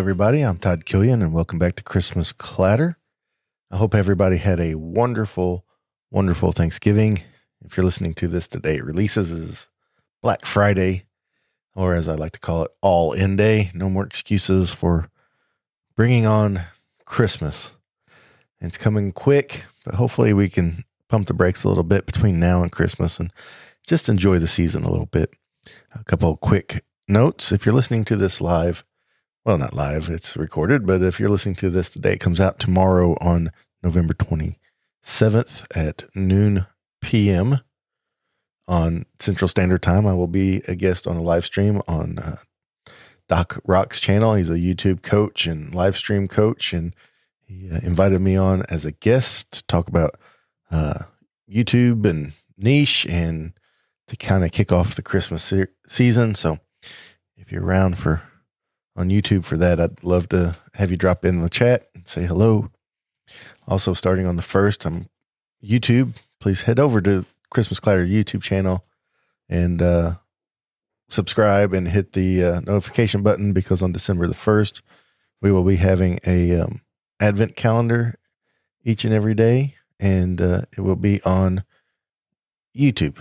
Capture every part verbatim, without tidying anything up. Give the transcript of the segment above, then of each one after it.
everybody. I'm Todd Killian, and welcome back to Christmas Clatter. I hope everybody had a wonderful, wonderful Thanksgiving. If you're listening to this today, it releases is Black Friday, or as I like to call it, All-In Day. No more excuses for bringing on Christmas. It's coming quick, but hopefully we can pump the brakes a little bit between now and Christmas and just enjoy the season a little bit. A couple of quick notes. If you're listening to this live, well, not live, it's recorded, but if you're listening to this today, it comes out tomorrow on November twenty-seventh at noon p.m. on Central Standard Time. I will be a guest on a live stream on uh, Doc Rock's channel. He's a YouTube coach and live stream coach, and he uh, invited me on as a guest to talk about uh, YouTube and niche and to kind of kick off the Christmas se- season. So if you're around for on YouTube for that, I'd love to have you drop in the chat and say hello. Also, starting on the first on YouTube, please head over to Christmas Clatter YouTube channel and uh, subscribe and hit the uh, notification button, because on December the first, we will be having a um, advent calendar each and every day, and uh, it will be on YouTube.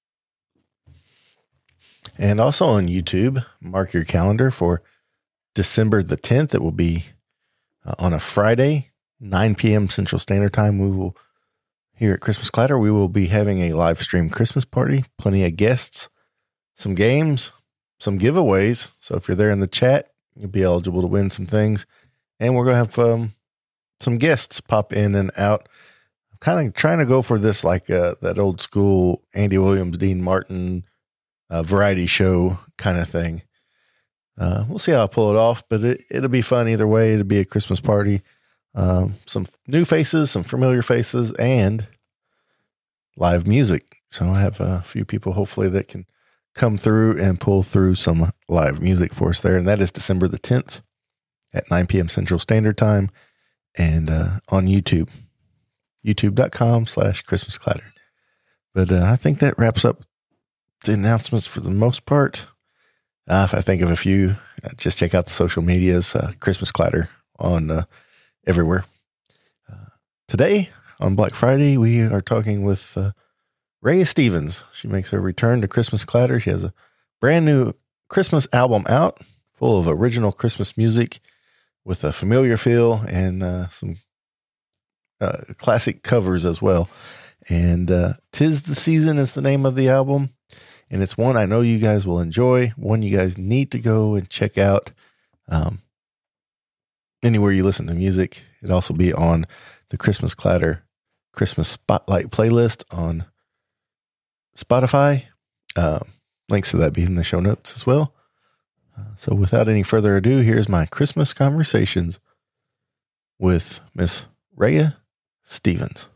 And also on YouTube, mark your calendar for December the tenth. It will be uh, on a Friday, nine p.m. Central Standard Time. We will, here at Christmas Clatter, we will be having a live stream Christmas party, plenty of guests, some games, some giveaways. So if you're there in the chat, you'll be eligible to win some things. And we're going to have um, some guests pop in and out. I'm kind of trying to go for this, like uh, that old school Andy Williams, Dean Martin uh, variety show kind of thing. Uh, we'll see how I pull it off, but it, it'll be fun either way. It'll be a Christmas party. Um, some new faces, some familiar faces, and live music. So I have a few people hopefully that can come through and pull through some live music for us there. And that is December the tenth at nine p.m. Central Standard Time, and uh, on YouTube, youtube.com slash Christmas Clatter. But uh, I think that wraps up the announcements for the most part. Uh, if I think of a few, uh, just check out the social medias, uh, Christmas Clatter on uh, everywhere. Uh, today, on Black Friday, we are talking with uh, Raya Stevens. She makes her return to Christmas Clatter. She has a brand new Christmas album out, full of original Christmas music with a familiar feel and uh, some uh, classic covers as well. And uh, 'Tis the Season is the name of the album. And it's one I know you guys will enjoy, one you guys need to go and check out um, anywhere you listen to music. It'll also be on the Christmas Clatter Christmas Spotlight playlist on Spotify. Uh, links to that be in the show notes as well. Uh, so without any further ado, here's my Christmas conversations with Miss Raya Stevens.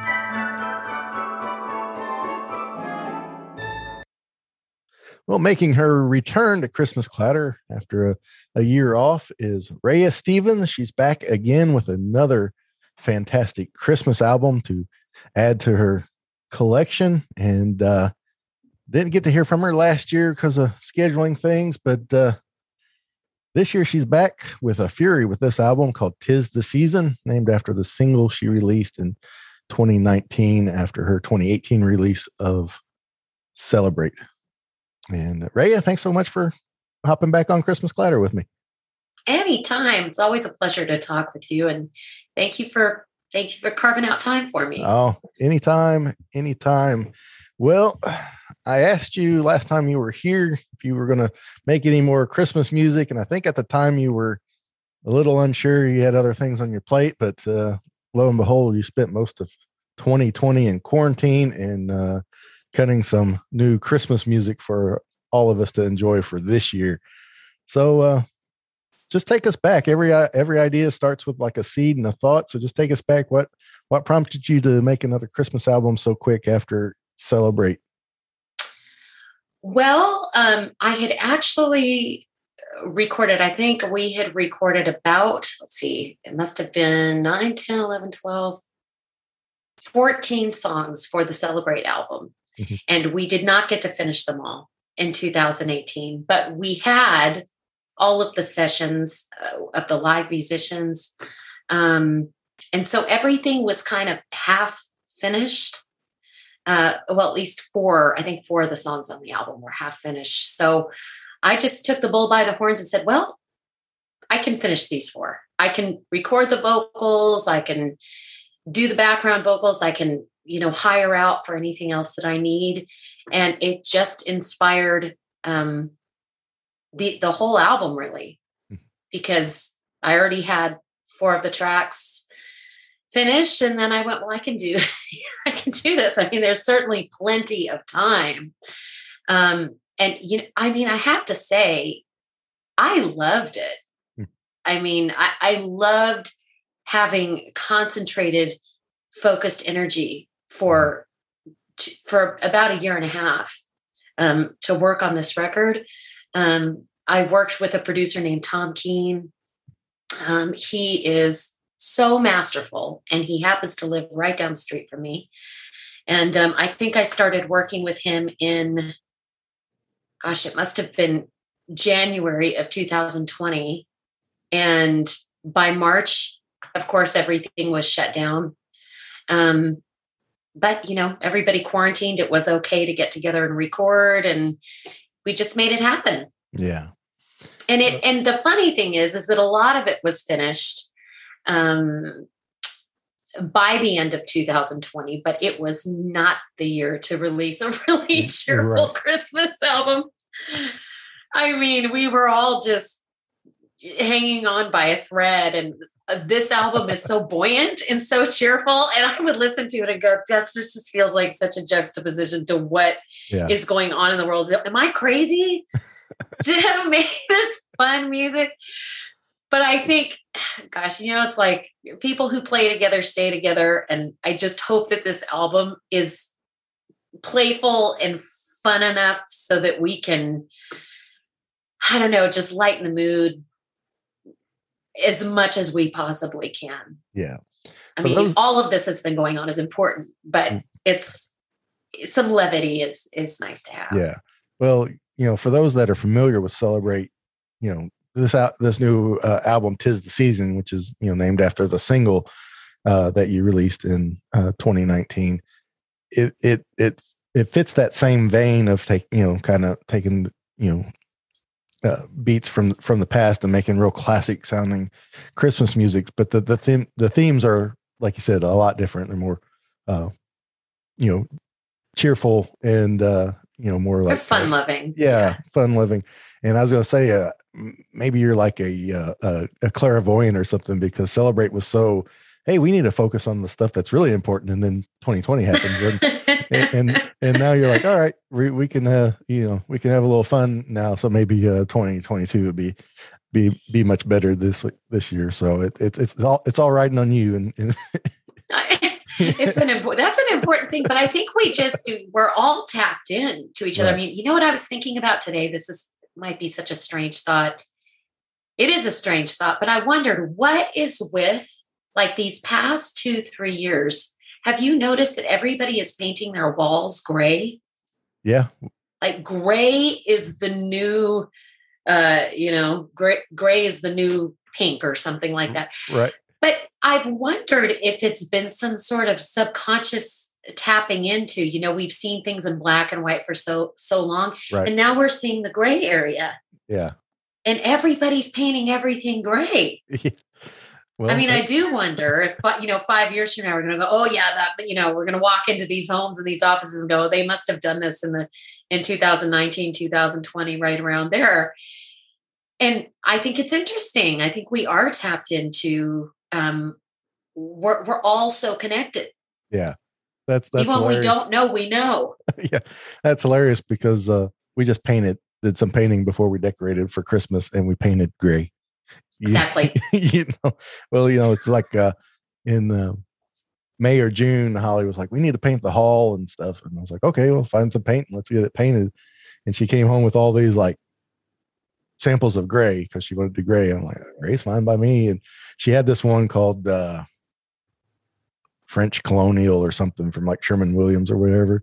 Well, making her return to Christmas Clatter after a, a year off is Raya Stevens. She's back again with another fantastic Christmas album to add to her collection. And uh, didn't get to hear from her last year because of scheduling things, but uh, this year she's back with a fury with this album called 'Tis the Season, named after the single she released in twenty nineteen after her twenty eighteen release of Celebrate. And Raya, thanks so much for hopping back on Christmas Clatter with me. Anytime. It's always a pleasure to talk with you. And thank you for thank you for carving out time for me. Oh, anytime, anytime. Well, I asked you last time you were here if you were going to make any more Christmas music. And I think at the time you were a little unsure. You had other things on your plate, but uh, lo and behold, you spent most of twenty twenty in quarantine and uh cutting some new Christmas music for all of us to enjoy for this year. So uh, just take us back. Every every idea starts with like a seed and a thought. So just take us back. What what prompted you to make another Christmas album so quick after Celebrate? Well, um, I had actually recorded, I think we had recorded about, let's see, it must have been nine, ten, eleven, twelve, fourteen songs for the Celebrate album. Mm-hmm. And we did not get to finish them all in two thousand eighteen, but we had all of the sessions uh, of the live musicians. Um, and so everything was kind of half finished. Uh, well, at least four, I think four of the songs on the album were half finished. So I just took the bull by the horns and said, well, I can finish these four. I can record the vocals. I can do the background vocals. I can, you know, hire out for anything else that I need. And it just inspired um, the, the whole album, really, because I already had four of the tracks finished. And then I went, well, I can do, I can do this. I mean, there's certainly plenty of time. Um, and, you know, I mean, I have to say, I loved it. I mean, I, I loved having concentrated, focused energy for, t- for about a year and a half um, to work on this record. Um, I worked with a producer named Tom Keene. Um, he is so masterful, and he happens to live right down the street from me. And um, I think I started working with him in, gosh, it must have been January of two thousand twenty. And by March, of course, everything was shut down. Um, but, you know, everybody quarantined. It was okay to get together and record, and we just made it happen. Yeah. And it, and the funny thing is, is that a lot of it was finished um, by the end of two thousand twenty, but it was not the year to release a really cheerful Right. Christmas album. I mean, we were all just hanging on by a thread, and this album is so buoyant and so cheerful. And I would listen to it and go, "This this just feels like such a juxtaposition to what Yeah. is going on in the world. Am I crazy to have made this fun music?" But I think, gosh, you know, it's like people who play together stay together. And I just hope that this album is playful and fun enough so that we can, I don't know, just lighten the mood as much as we possibly can. Yeah. I For mean, those- all of this has been going on is important, but Mm. it's some levity is is nice to have. Yeah. Well, you know, for those that are familiar with Celebrate, you know, this out this new uh, album, "Tis the Season," which is, you know, named after the single uh, that you released in uh, twenty nineteen. It it it it fits that same vein of take, you know, kind of taking, you know, uh, beats from from the past and making real classic sounding Christmas music. But the the theme the themes are, like you said, a lot different. They're more, uh, you know, cheerful and uh, you know, more They're like fun loving. yeah, fun living. And I was going to say, uh, m- maybe you're like a, uh, a a clairvoyant or something, because Celebrate was so, hey, we need to focus on the stuff that's really important, and then twenty twenty happens, and and, and and now you're like, all right, we we can uh you know we can have a little fun now. So maybe uh twenty twenty-two would be be be much better this week- this year. So it, it's it's all it's all riding on you, and, and it's an important, that's an important thing, but I think we just, we're all tapped in to each other. I Right. mean, you know what I was thinking about today? This is, might be such a strange thought. It is a strange thought, but I wondered what is with like these past two, three years. Have you noticed that everybody is painting their walls gray? yeah, Like gray is the new, uh, you know, gray, gray is the new pink or something like that. right, But I've wondered if it's been some sort of subconscious tapping into, you know, we've seen things in black and white for so, so long. right, And now we're seeing the gray area, yeah. and everybody's painting everything gray. Well, I mean, I that- do wonder if, fi- you know, five years from now, we're going to go, oh yeah, that, you know, we're going to walk into these homes and these offices and go, they must have done this in the, in two thousand nineteen, two thousand twenty, right around there. And I think it's interesting. I think we are tapped into, um, we're, we're all so connected. yeah, that's that's Even when we hilarious. don't know, we know. Yeah, that's hilarious, because uh, we just painted, did some painting before we decorated for Christmas, and we painted gray. You- Exactly. you know, well, you know, it's like uh, in uh, May or June, Holly was like, "We need to paint the hall and stuff," and I was like, "Okay, well, find some paint and let's get it painted." And she came home with all these like samples of gray, because she wanted to gray. I'm like, "Gray's fine by me." And she had this one called uh, French Colonial or something from like Sherman Williams or whatever.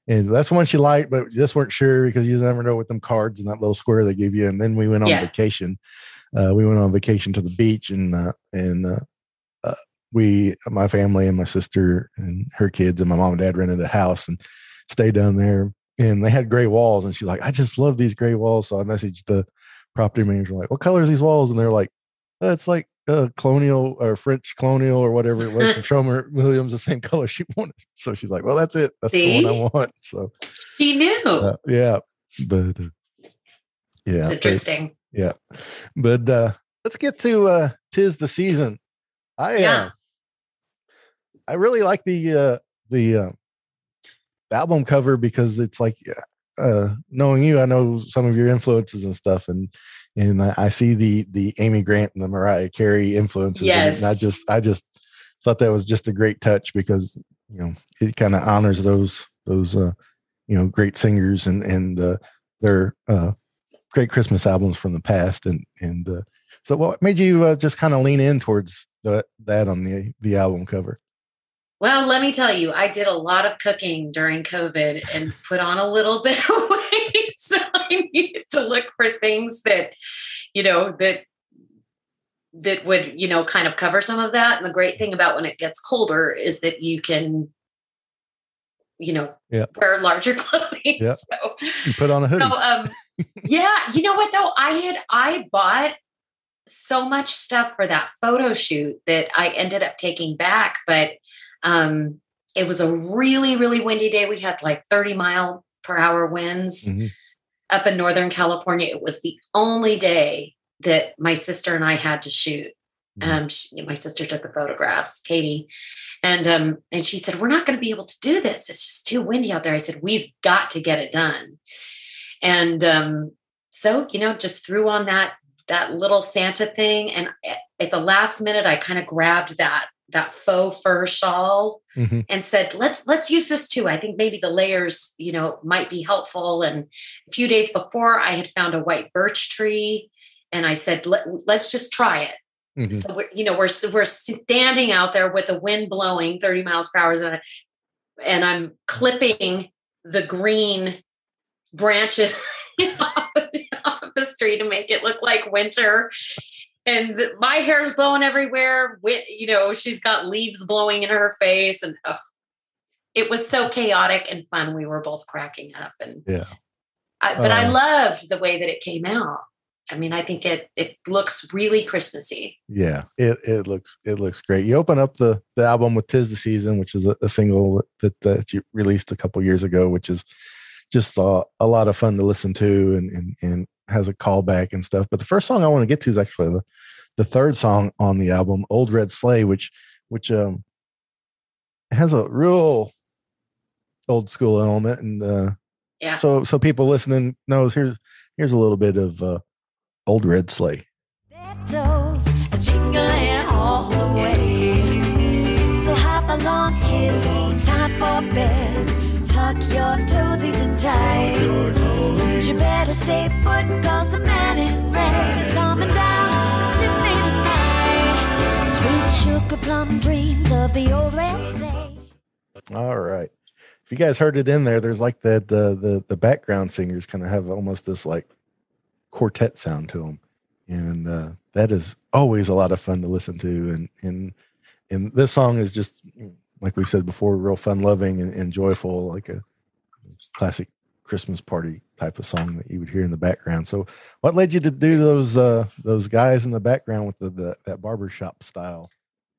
And that's one she liked, but just weren't sure because you never know with them cards and that little square they give you. And then we went on Yeah. vacation. Uh, we went on vacation to the beach, and uh, and uh, uh, we, my family and my sister and her kids and my mom and dad rented a house and stayed down there. And they had gray walls, and she's like, "I just love these gray walls." So I messaged the property manager, like, "What color is these walls?" And they're like, oh, "It's like uh, colonial or French colonial or whatever it was from Sherman Williams, the same color she wanted." So she's like, "Well, that's it. That's See? the one I want." So She knew. uh, yeah, but uh, yeah, It's interesting. But, yeah, but uh, let's get to uh, "'Tis the Season." I Yeah. uh, I really like the uh, the uh, album cover because it's like, uh, knowing you, I know some of your influences and stuff, and and I, I see the the Amy Grant and the Mariah Carey influences. Yes. And I just I just thought that was just a great touch because, you know, it kind of honors those those uh, you know, great singers and and uh, their uh, great Christmas albums from the past. And and uh, so, what made you uh, just kind of lean in towards the, that on the the album cover? Well, let me tell you, I did a lot of cooking during COVID and put on a little bit of weight. So I needed to look for things that, you know, that that would, you know, kind of cover some of that. And the great thing about when it gets colder is that you can, you know, yeah. wear larger clothing. Yeah. So you put on a hoodie. So, um, yeah, you know what though? I had I bought so much stuff for that photo shoot that I ended up taking back, but um, it was a really, really windy day. We had like thirty mile per hour winds mm-hmm. up in Northern California. It was the only day that my sister and I had to shoot. Mm-hmm. Um, she, my sister took the photographs, Katie, and um, and she said, "We're not going to be able to do this. It's just too windy out there." I said, "We've got to get it done." And um, so, you know, just threw on that that little Santa thing, and at the last minute, I kind of grabbed that. that faux fur shawl mm-hmm. and said, let's, let's use this too. I think maybe the layers, you know, might be helpful. And a few days before I had found a white birch tree and I said, Let, let's just try it. Mm-hmm. So we're, you know, we're, we're standing out there with the wind blowing thirty miles per hour and, and I'm clipping the green branches off, off of the tree to make it look like winter. And the, my hair's blowing everywhere. With, you know, she's got leaves blowing in her face, and ugh, it was so chaotic and fun. We were both cracking up, and yeah. I, but uh, I loved the way that it came out. I mean, I think it it looks really Christmassy. Yeah, it it looks it looks great. You open up the the album with "'Tis the Season," which is a, a single that that you released a couple years ago, which is just uh, a lot of fun to listen to, and and and has a callback and stuff. But the first song I want to get to is actually the, the third song on the album, "Old Red Sleigh," which which um has a real old school element. And uh, yeah, so so people listening knows here's here's a little bit of uh, "Old Red Sleigh." Toes are jingling all the way. So hop along, kids, it's time for bed. Tuck your toesies in tight. You better stay put, cause the man in red is coming down the chimney tonight. Sweet sugar plum dreams of the old red sleigh. All right. If you guys heard it in there, there's like that uh, the the background singers kind of have almost this like quartet sound to them, and uh, that is always a lot of fun to listen to. And and and this song is just, like we said before, real fun loving and, and joyful, like a classic Christmas party type of song that you would hear in the background. So what led you to do those uh those guys in the background with the, the that barbershop style?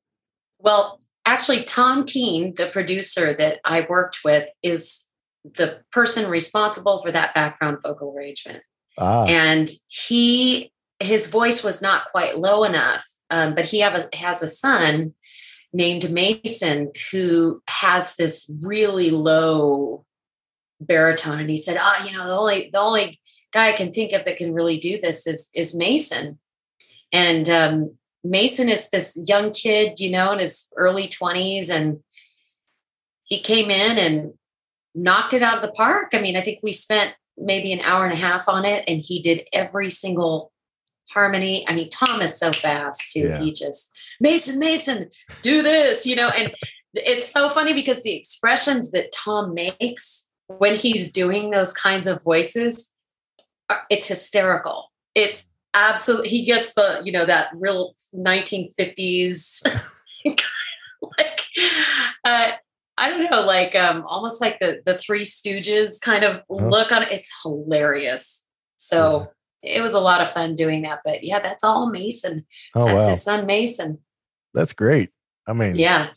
Well, actually, Tom Keene, the producer that I worked with, is the person responsible for that background vocal arrangement. Ah. And he his voice was not quite low enough, um, but he have a, has a son named Mason who has this really low baritone, and he said, "Ah, oh, you know, the only the only guy I can think of that can really do this is is Mason." And um, Mason is this young kid, you know, in his early twenties, and he came in and knocked it out of the park. I mean, I think we spent maybe an hour and a half on it, and he did every single harmony. I mean, Tom is so fast too. Yeah. He just Mason, Mason, do this, you know. And it's so funny because the expressions that Tom makes when he's doing those kinds of voices, it's hysterical. It's absolutely, he gets the, you know, that real nineteen fifties, like, uh, I don't know, like um, almost like the, the Three Stooges kind of huh? look on it. It's hilarious. So yeah. It was a lot of fun doing that. But yeah, that's all Mason. Oh, that's wow. His son, Mason. That's great. I mean, yeah.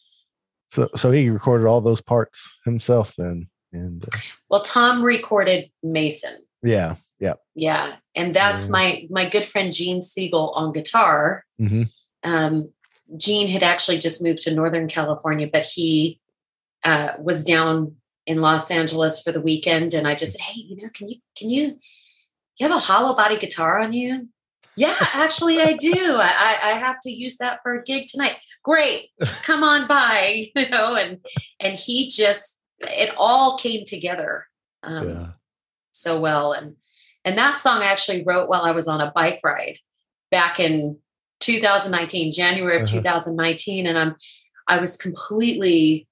So, so he recorded all those parts himself then. And uh, well, Tom recorded Mason. Yeah. Yeah. Yeah. And that's yeah. my, my good friend, Gene Siegel on guitar. Mm-hmm. Um, Gene had actually just moved to Northern California, but he uh, was down in Los Angeles for the weekend. And I just said, hey, you know, can you, can you, you have a hollow body guitar on you? Yeah, actually I do. I, I have to use that for a gig tonight. Great. Come on by, you know, and, and he just, it all came together um, yeah. so well. And, and that song I actually wrote while I was on a bike ride back in two thousand nineteen, January of uh-huh. two thousand nineteen. And I'm, I was completely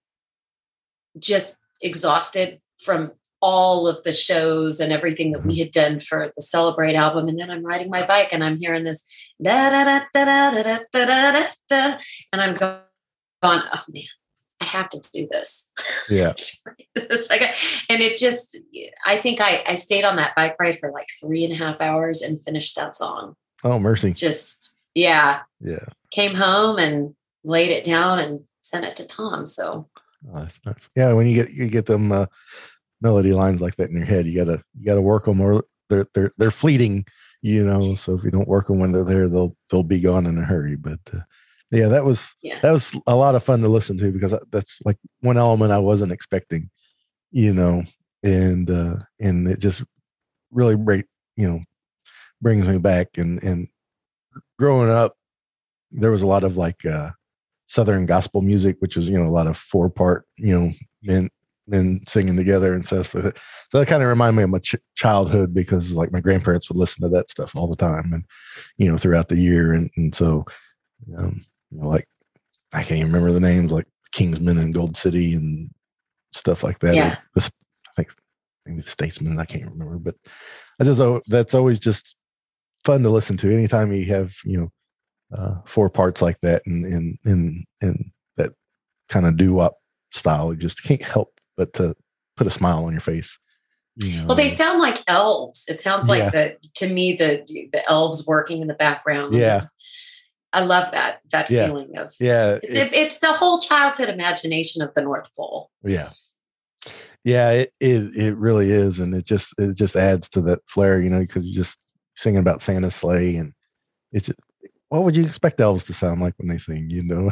just exhausted from all of the shows and everything that we had done for the Celebrate album. And then I'm riding my bike and I'm hearing this da da da da da da da da da da, and I'm going, oh man, I have to do this. Yeah. this, like, and it just, I think I, I stayed on that bike ride for like three and a half hours and finished that song. Oh, mercy. Just, yeah. Yeah. Came home and laid it down and sent it to Tom. So. Oh, that's nice. Yeah. When you get, you get them, uh, melody lines like that in your head, you gotta you gotta work them, or they're they're they're fleeting, you know. So if you don't work them when they're there, they'll they'll be gone in a hurry. But uh, yeah, that was yeah. that was a lot of fun to listen to, because that's like one element I wasn't expecting, you know, and uh, and it just really break you know brings me back. And and growing up, there was a lot of like uh, Southern gospel music, which was you know a lot of four part you know men. men singing together and stuff. So that kind of reminded me of my ch- childhood, because like my grandparents would listen to that stuff all the time, and you know throughout the year. And, and so um, you know, like I can't even remember the names, like Kingsman and Gold City and stuff like that. Yeah. This, I think maybe the Statesman, I can't remember, but I just oh, that's always just fun to listen to. Anytime you have you know uh, four parts like that, and and and and that kind of doo-wop style, you just can't help but to put a smile on your face. You know? Well, they sound like elves. It sounds like yeah. the, to me, the, the elves working in the background. Yeah. I love that, that yeah. feeling of, yeah, it's, it, it's the whole childhood imagination of the North Pole. Yeah. Yeah, it, it, it really is. And it just, it just adds to that flair, you know, because you're just singing about Santa's sleigh, and it's just, what would you expect elves to sound like when they sing, you know?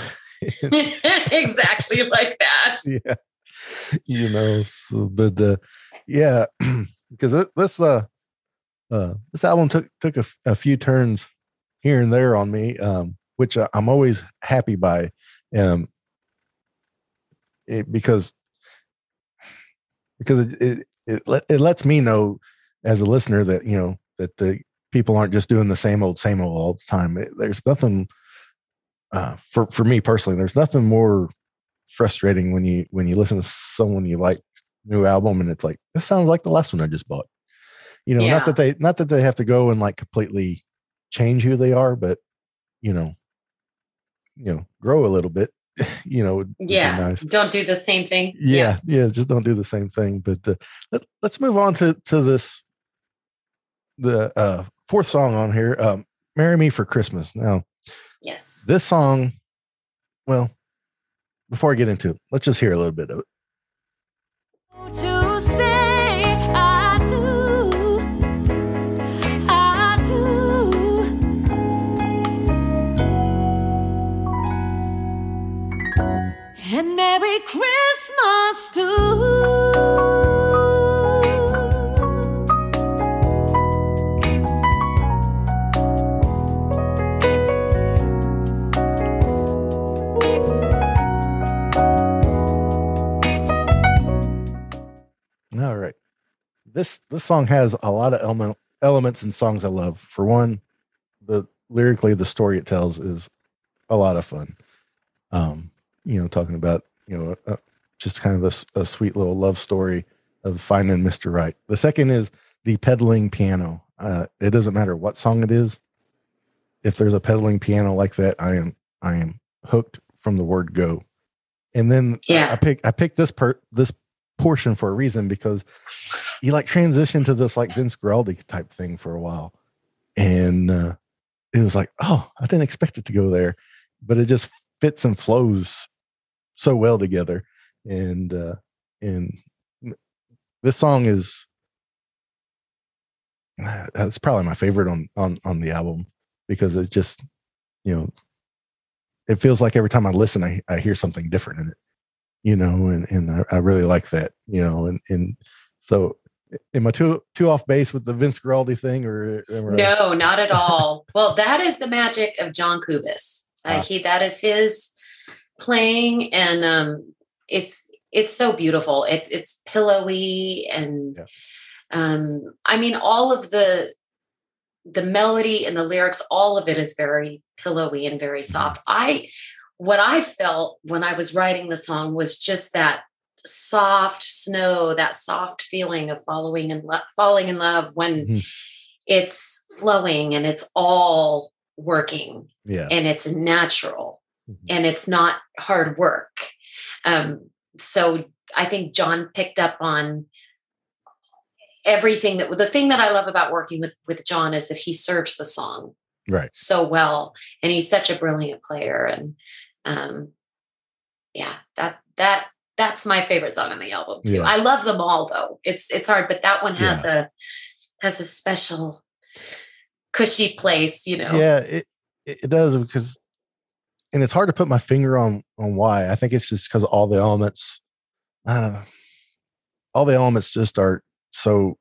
Exactly like that. Yeah. You know, so, but uh, yeah, because this uh, uh, this album took took a, a few turns here and there on me, um, which I'm always happy by, um, it, because because it it, it let, it lets me know as a listener that you know that the people aren't just doing the same old same old all the time. It, there's nothing uh, for for me personally. There's nothing more frustrating when you when you listen to someone you like new album and it's like, this sounds like the last one I just bought. You know, yeah. not that they not that they have to go and like completely change who they are, but you know, you know, grow a little bit. You know, yeah. Nice. Don't do the same thing. Yeah, yeah, yeah, just don't do the same thing. But uh, let, let's move on to to this the uh, fourth song on here, um, "Marry Me for Christmas." Now, yes, this song. Well, before I get into it, let's just hear a little bit of it. To say I do, I do. And Merry Christmas too. All right. This this song has a lot of element, elements and songs I love. For one, the lyrically the story it tells is a lot of fun. Um, you know, talking about you know uh, just kind of a, a sweet little love story of Finding Mister Right. The second is the pedaling piano. Uh, it doesn't matter what song it is. If there's a pedaling piano like that, I am I am hooked from the word go. And then Yeah. I, I pick I picked this per this portion for a reason, because you like transition to this like Vince Guaraldi type thing for a while, and uh, it was like, oh, I didn't expect it to go there, but it just fits and flows so well together. And uh, and this song is it's probably my favorite on on on the album, because it's just, you know, it feels like every time I listen, I, I hear something different in it, you know, and, and I, I really like that, you know, and, and so am I too, too off base with the Vince Guaraldi thing, or? or no, not at all. Well, that is the magic of John Kubis. Uh, Ah. he, that is his playing. And um, it's, it's so beautiful. It's, it's pillowy. And Yeah. um, I mean, all of the, the melody and the lyrics, all of it is very pillowy and very soft. I, what I felt when I was writing the song was just that soft snow, that soft feeling of following and lo- falling in love when Mhm. it's flowing and it's all working Yeah. and it's natural Mhm. and it's not hard work. Um, so I think John picked up on everything that the thing that I love about working with, with John is that he serves the song Right. so well. And he's such a brilliant player. And um, yeah, that, that, that's my favorite song on the album too. Yeah. I love them all though. It's, it's hard, but that one has a, has a special cushy place, you know? Yeah, it, it does, because, and it's hard to put my finger on, on why. I think it's just because all the elements, I don't know, all the elements just are so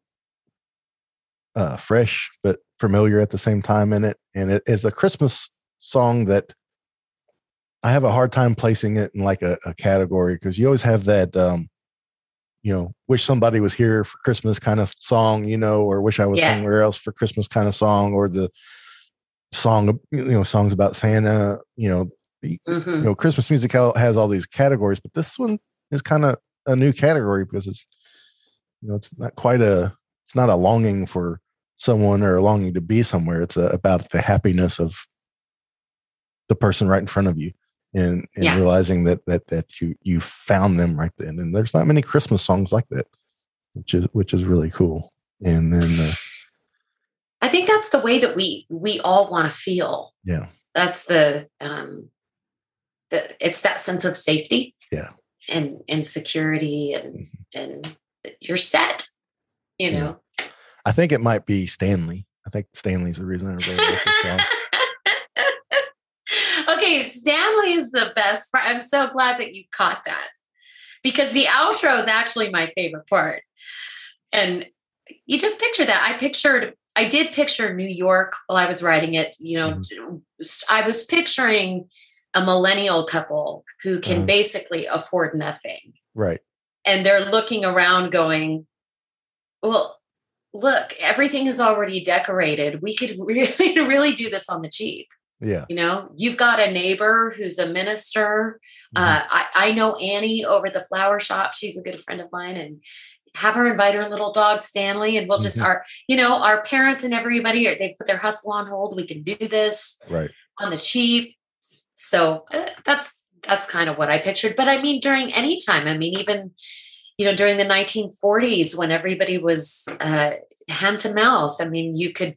uh, fresh, but familiar at the same time in it. And it is a Christmas song that I have a hard time placing it in like a, a category, because you always have that, um, you know, wish somebody was here for Christmas kind of song, you know, or wish I was Yeah. somewhere else for Christmas kind of song, or the song, you know, songs about Santa, you know, the, Mhm. you know, Christmas music has all these categories, but this one is kind of a new category, because it's, you know, it's not quite a, it's not a longing for someone or a longing to be somewhere. It's a, about the happiness of the person right in front of you, and, and Yeah. realizing that, that, that you, you found them right then. And there's not many Christmas songs like that, which is, which is really cool. And then, uh, I think that's the way that we, we all want to feel. yeah, That's the, um, the, it's that sense of safety. Yeah. And, and security and, and you're set, you know? I think it might be Stanley. I think Stanley's the reason I really like this song. Okay, Stanley is the best part. I'm so glad that you caught that, because the outro is actually my favorite part. And you just picture that. I pictured, I did picture New York while I was writing it. You know, Mm-hmm. I was picturing a millennial couple who can Uh-huh. basically afford nothing. Right. And they're looking around going, well, look, everything is already decorated. We could really, really do this on the cheap. Yeah. You know, you've got a neighbor who's a minister. Mhm. Uh, I, I know Annie over at the flower shop. She's a good friend of mine, and have her invite her little dog, Stanley. And we'll just, Mhm. our, you know, our parents and everybody, are, they put their hustle on hold. We can do this Right. on the cheap. So uh, that's, that's kind of what I pictured. But I mean, during any time, I mean, even, you know, during the nineteen forties when everybody was uh, hand to mouth, I mean, you could,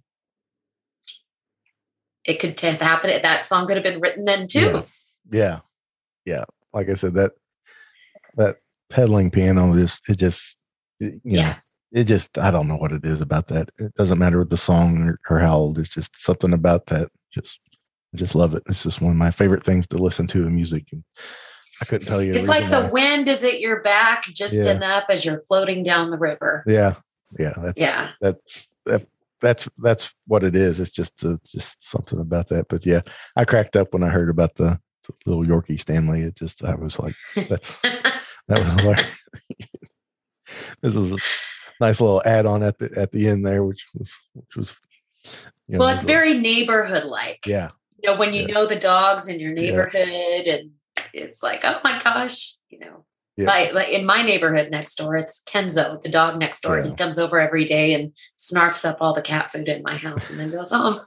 it could have happened. That song could have been written then too. Yeah. Yeah. Yeah. Like I said, that, that pedaling piano is, it just, it, you Yeah. know, it just, I don't know what it is about that. It doesn't matter with the song or, or how old. It's just something about that. Just, I just love it. It's just one of my favorite things to listen to in music. And I couldn't tell you. a It's like reason the why. wind is at your back just Yeah. enough as you're floating down the river. Yeah. Yeah. That, Yeah. that, that, that's, that's what it is. It's just, uh, just something about that. But yeah, I cracked up when I heard about the, the little Yorkie Stanley. It just, I was like, that's, that was like, this was a nice little add on at the, at the end there, which was, which was, you Well, know, it's very neighborhood like. yeah. You know, when you Yeah. know the dogs in your Yeah. neighborhood, and it's like, oh my gosh, you know. Yeah. Like, like in my neighborhood next door, it's Kenzo, the dog next door. Yeah. He comes over every day and snarfs up all the cat food in my house and then goes home.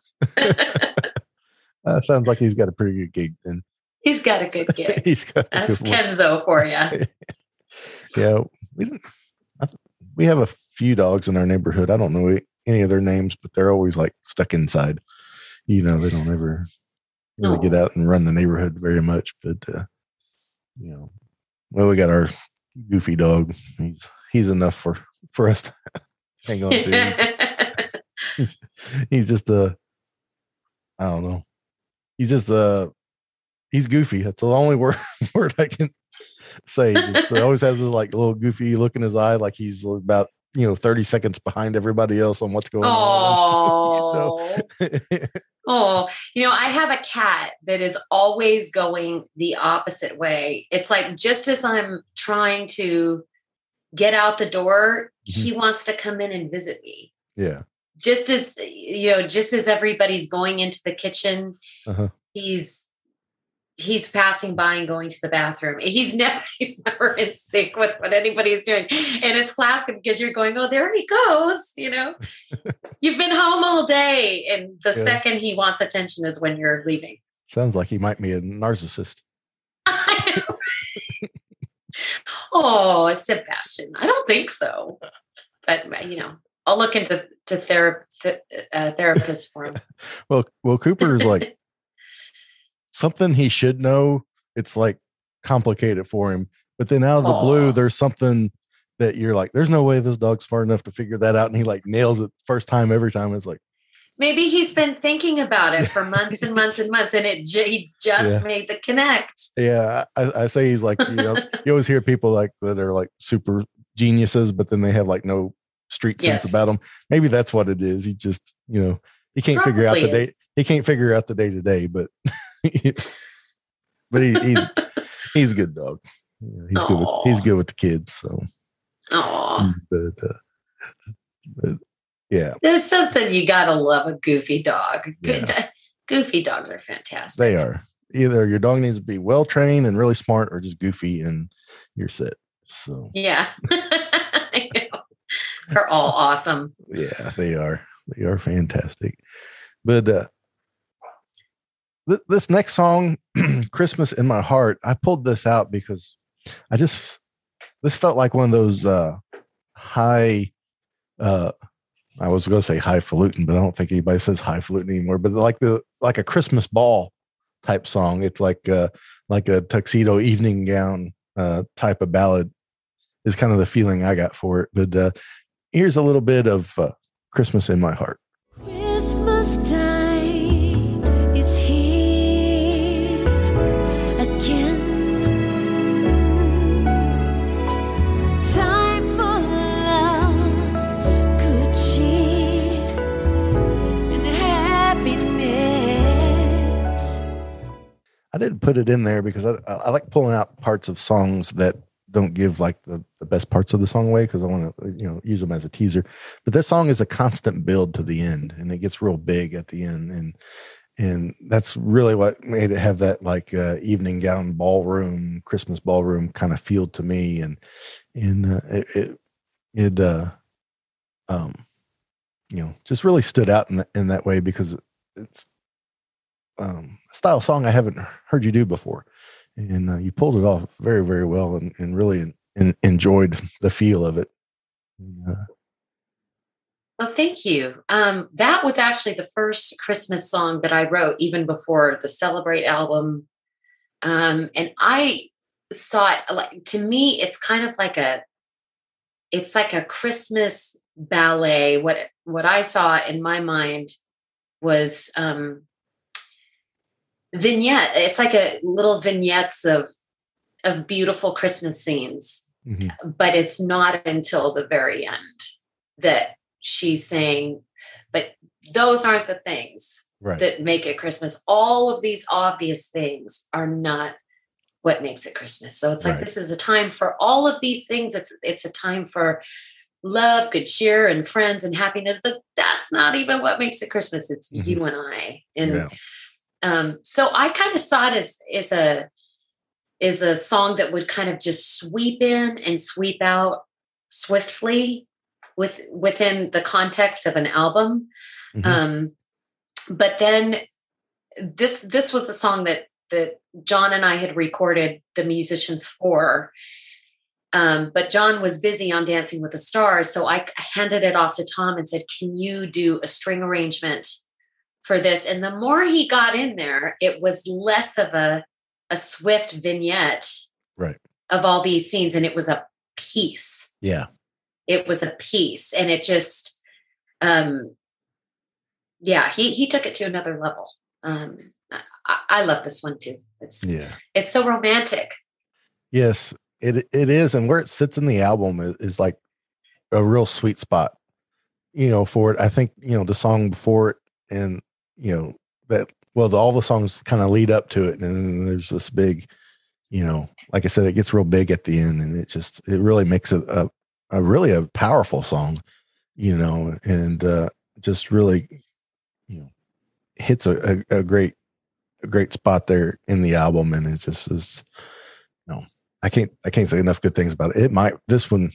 uh, sounds like he's got a pretty good gig then. He's got a good gig. He's got a That's good one. Kenzo for you. Yeah, we didn't, I, we have a few dogs in our neighborhood. I don't know any of their names, but they're always like stuck inside. You know, they don't ever really No. get out and run the neighborhood very much. But uh, you know, well, we got our Goofy dog. He's he's enough for for us to hang on to. He's, he's just a, I don't know. He's just a, he's goofy. That's the only word word I can say. Just, he always has this like little goofy look in his eye, like he's about, you know, thirty seconds behind everybody else on what's going Oh, on. You know? oh, you know, I have a cat that is always going the opposite way. It's like just as I'm trying to get out the door, Mm-hmm. he wants to come in and visit me. Yeah. Just as, you know, just as everybody's going into the kitchen, Uh-huh. he's he's passing by and going to the bathroom. He's never he's never in sync with what anybody's doing. And it's classic because you're going, oh, there he goes. You know, you've been home all day. And the Yeah. second he wants attention is when you're leaving. Sounds like he might be a narcissist. I know. Oh, Sebastian. I don't think so. But, you know, I'll look into to thera- th- uh, therapists for him. Well, well, Cooper is like something he should know. It's like complicated for him, but then out of the Aw. blue, there's something that you're like, there's no way this dog's smart enough to figure that out, and he like nails it first time every time. It's like, Maybe he's been thinking about it for months and months and months, and it ju- he just Yeah. made the connect. yeah, I, I say he's like, you know, you always hear people like that are like super geniuses, but then they have like no street sense Yes. about them. Maybe that's what it is. He just, you know, he can't figure out the Probably day. is. He can't figure out the day to day, but but he, he's he's a good dog. Yeah, he's good. With, Aw. he's good with the kids. So, Oh, but, uh, but yeah, there's something you gotta love a goofy dog. Yeah. Good, goofy dogs are fantastic. they are. Either your dog needs to be well trained and really smart, or just goofy and you're set. So Yeah, I know. They're all awesome. yeah, they are. They are fantastic. But uh, th- this next song, "Christmas in My Heart," I pulled this out because I just this felt like one of those uh, high. Uh, I was going to say highfalutin, but I don't think anybody says highfalutin anymore. But like the like a Christmas ball type song. It's like uh, like a tuxedo evening gown uh, type of ballad is kind of the feeling I got for it. But uh, here's a little bit of uh, "Christmas in My Heart." Christmas time is here again. Time for love, good cheer, and happiness. I didn't put it in there because I, I like pulling out parts of songs that don't give like the, the best parts of the song away because I want to, you know, use them as a teaser. But this song is a constant build to the end, and it gets real big at the end, and and that's really what made it have that like uh, evening gown ballroom, Christmas ballroom kind of feel to me, and and uh, it it, it uh, um, you know, just really stood out in that, in that way because it's um, a style song I haven't heard you do before. And uh, you pulled it off very, very well, and, and really in, in, enjoyed the feel of it. And, uh, Well, thank you. Um, that was actually the first Christmas song that I wrote, even before the Celebrate album. Um, and I saw it like, to me, it's kind of like a, it's like a Christmas ballet. What what I saw in my mind was um, vignette. It's like a little vignettes of of beautiful Christmas scenes, mhm. but it's not until the very end that she's saying, but those aren't the things Right. that make it Christmas. All of these obvious things are not what makes it Christmas. So it's like, Right. this is a time for all of these things. It's, it's a time for love, good cheer, and friends and happiness, but that's not even what makes it Christmas. It's Mhm. you and I. And Yeah. um, so I kind of saw it as, as a, is a song that would kind of just sweep in and sweep out swiftly with within the context of an album. Mm-hmm. Um, but then this this was a song that that John and I had recorded the musicians for. Um, but John was busy on Dancing with the Stars. So I handed it off to Tom and said, can you do a string arrangement for this? And the more he got in there, it was less of a, a swift vignette right. of all these scenes. And it was a piece. Yeah. It was a piece. And it just, um, yeah, he, he took it to another level. Um, I, I love this one too. It's, yeah. it's so romantic. Yes. It it is, and where it sits in the album is, is like a real sweet spot, you know, for it. I think, you know, the song before it, and you know that well, the, all the songs kind of lead up to it, and then there's this big, you know, like I said, it gets real big at the end, and it just it really makes it a, a really a powerful song, you know, and uh, just really, you know, hits a, a, a great a great spot there in the album, and it just is, you know. I can't, I can't say enough good things about it. It might, this one,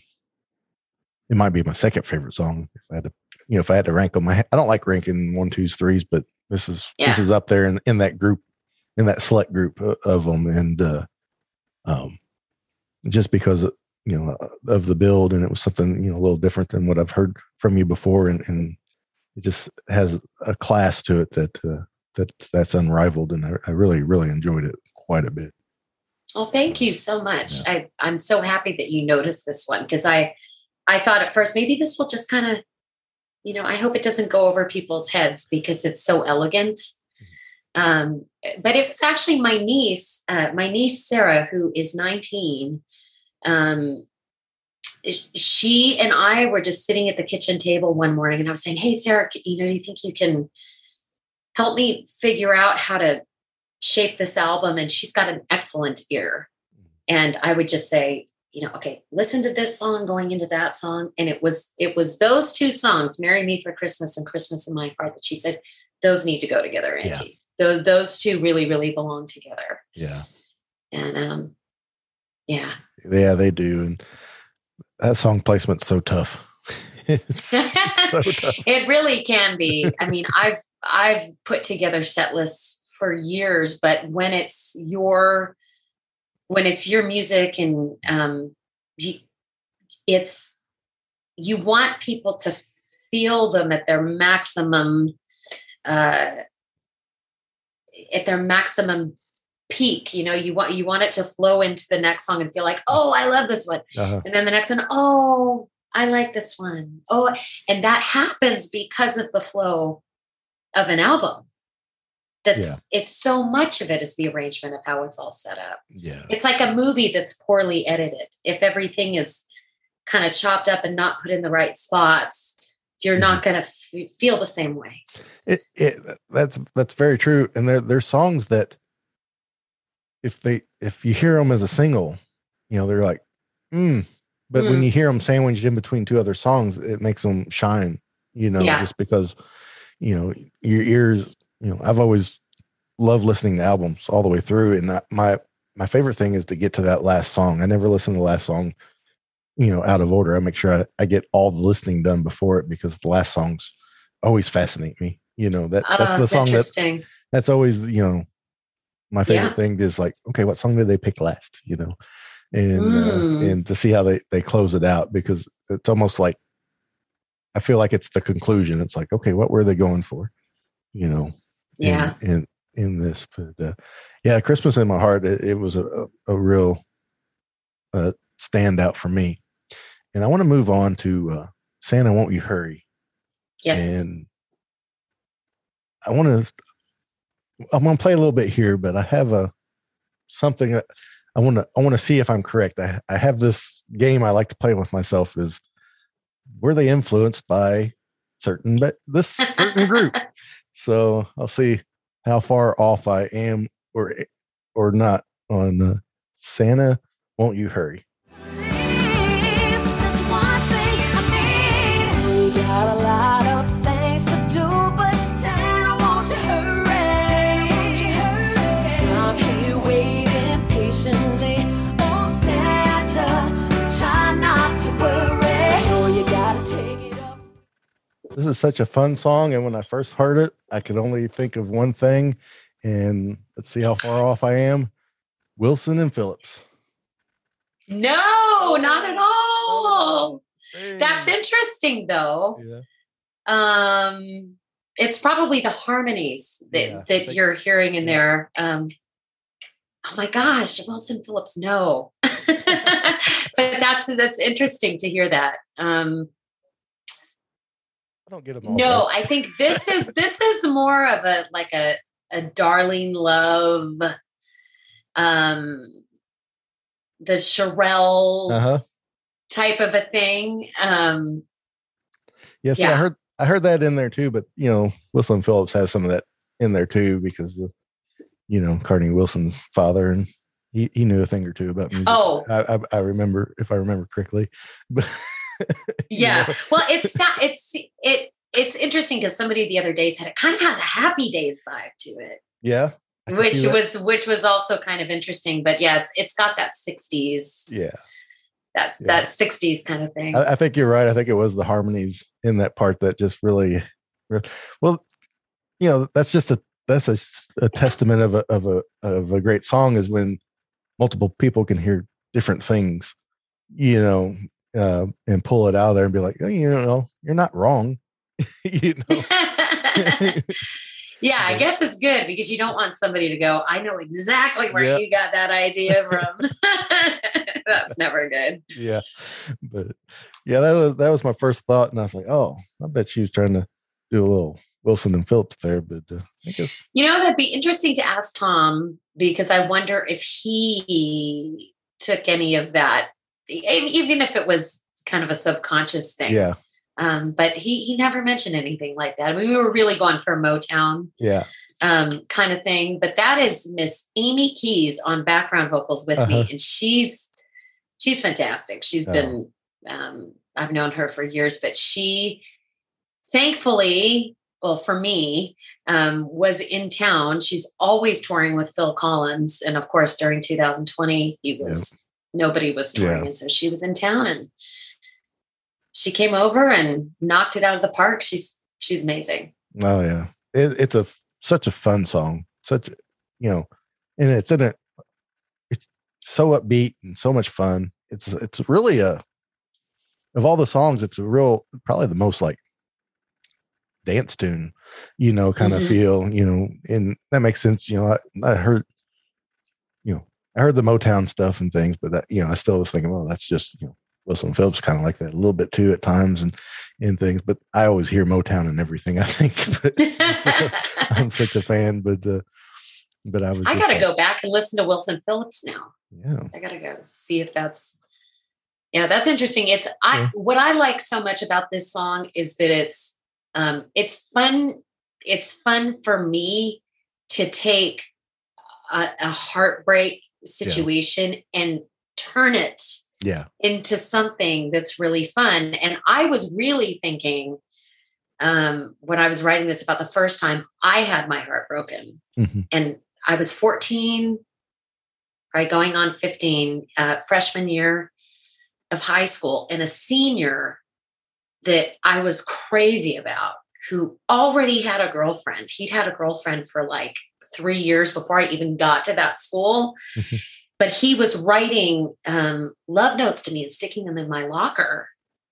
it might be my second favorite song. If I had to, you know, if I had to rank them, I, I don't like ranking one, twos, threes, but this is, yeah. this is up there in, in that group, in that select group of them. And, uh, um, just because, you know, of the build, and it was something, you know, a little different than what I've heard from you before. And, and it just has a class to it that, uh, that that's unrivaled. And I, I really, really enjoyed it quite a bit. Well, thank you so much. Yeah. I, I'm so happy that you noticed this one, because I, I thought at first maybe this will just kind of, you know, I hope it doesn't go over people's heads because it's so elegant. Um, but it was actually my niece, uh, my niece Sarah, who is nineteen. Um, she and I were just sitting at the kitchen table one morning, and I was saying, "Hey, Sarah, you know, do you think you can help me figure out how to shape this album?" And she's got an excellent ear. And I would just say, you know, okay, listen to this song going into that song. And it was, it was those two songs, Marry Me for Christmas and Christmas in My Heart, that she said, those need to go together, Auntie. Yeah. Those, those two really, really belong together. Yeah. And, um, yeah. Yeah, they do. And that song placement's so tough. It's so tough. It really can be. I mean, I've, I've put together set lists for years, but when it's your, when it's your music, and um, you, it's, you want people to feel them at their maximum, uh, at their maximum peak. You know, you want, you want it to flow into the next song and feel like, oh, I love this one. Uh-huh. And then the next one, oh, I like this one. Oh, and that happens because of the flow of an album. That's yeah. It's so much of it is the arrangement of how it's all set up. Yeah. It's like a movie that's poorly edited. If everything is kind of chopped up and not put in the right spots, you're mm-hmm. not going to f- feel the same way. It, it that's that's very true. And there there's songs that if they if you hear them as a single, you know, they're like, mm. but mm. when you hear them sandwiched in between two other songs, it makes them shine. You know, yeah. just because, you know, your ears. You know, I've always loved listening to albums all the way through. And that, my, my favorite thing is to get to that last song. I never listen to the last song, you know, out of order. I make sure I, I get all the listening done before it, because the last songs always fascinate me. You know, that oh, that's the song that, that's always, you know, my favorite yeah. thing is like, okay, what song did they pick last? You know, and, mm. uh, and to see how they, they close it out, because it's almost like, I feel like it's the conclusion. It's like, okay, what were they going for? You know? Yeah. In, in, in this, but uh, yeah, Christmas in My Heart, it, it was a, a, a real uh, standout for me. And I want to move on to uh, Santa, Won't You Hurry? Yes. And I want to, I'm going to play a little bit here, but I have a, something that I want to, I want to see if I'm correct. I, I have this game I like to play with myself is, were they influenced by certain, but this certain group? So I'll see how far off I am or or not on uh, Santa, Won't You Hurry? Please, there's one thing I need. We got a lot of things to do, but Santa, won't you hurry? Santa, won't you hurry? 'Cause I'm here waiting patiently. this is such a fun song. And when I first heard it, I could only think of one thing. And let's see how far off I am. Wilson and Phillips. No, not at all. Hey. That's interesting, though. Yeah. Um, it's probably the harmonies that, Yeah, that you're hearing in yeah. there. Um, oh my gosh, Wilson Phillips, no. But that's that's interesting to hear that. Um, I don't get them all. no, right. I think this is this is more of a like a a darling love. Um, the Shirelles Uh-huh. type of a thing. Um, Yes, yeah. I heard I heard that in there too, but you know, Wilson Phillips has some of that in there too because of, you know, Carnegie Wilson's father, and he, he knew a thing or two about music. Oh. I, I, I remember, if I remember correctly. But yeah. know. Well, it's sa- it's it it's interesting because somebody the other day said it kind of has a Happy Days vibe to it. Yeah. I can Which see that. was which was also kind of interesting. But yeah, it's it's got that sixties. Yeah. That's Yeah. that sixties kind of thing. I, I think you're right. I think it was the harmonies in that part that just really, well, you know, that's just a that's a, a testament of a of a of a great song is when multiple people can hear different things, you know, uh, and pull it out of there and be like, oh, you know, you're not wrong, you know. Yeah, I guess it's good because you don't want somebody to go, I know exactly where Yeah. you got that idea from. That's never good. Yeah, but yeah, that was that was my first thought, and I was like, oh, I bet she was trying to do a little Wilson and Phillips there, but uh, I guess You know, that'd be interesting to ask Tom because I wonder if he took any of that, e- even if it was kind of a subconscious thing. yeah, Um, but he he never mentioned anything like that. I mean, we were really going for a Motown yeah, um, kind of thing. But that is Miss Amy Keys on background vocals with me, Uh-huh. and she's she's fantastic. She's Oh. been um, I've known her for years, but she thankfully, well, for me, um, was in town. She's always touring with Phil Collins, and of course, during two thousand twenty, he was nobody was touring, Yeah. and so she was in town and. She came over and knocked it out of the park. She's she's amazing. oh yeah, it, it's a such a fun song, such a, you know, and it's in it. It's so upbeat and so much fun. It's it's really a of all the songs, it's a real probably the most like dance tune, you know, kind Mhm. of feel, you know, and that makes sense. You know, I, I heard, you know, I heard the Motown stuff and things, but that, you know, I still was thinking, well, that's just, you know, Wilson Phillips kind of like that a little bit too at times and and things, but I always hear Motown and everything. I think, but I'm, such a, I'm such a fan. But uh, but I was. I just got to like, go back and listen to Wilson Phillips now. Yeah, I got to go see if that's. Yeah, that's interesting. It's I Yeah. what I like so much about this song is that it's um it's fun. It's fun for me to take a, a heartbreak situation and turn it yeah, into something that's really fun. And I was really thinking um, when I was writing this about the first time I had my heart broken, Mhm. and I was fourteen, right, going on fifteen, uh, freshman year of high school, and a senior that I was crazy about who already had a girlfriend. He'd had a girlfriend for like three years before I even got to that school. Mhm. But he was writing um, love notes to me and sticking them in my locker.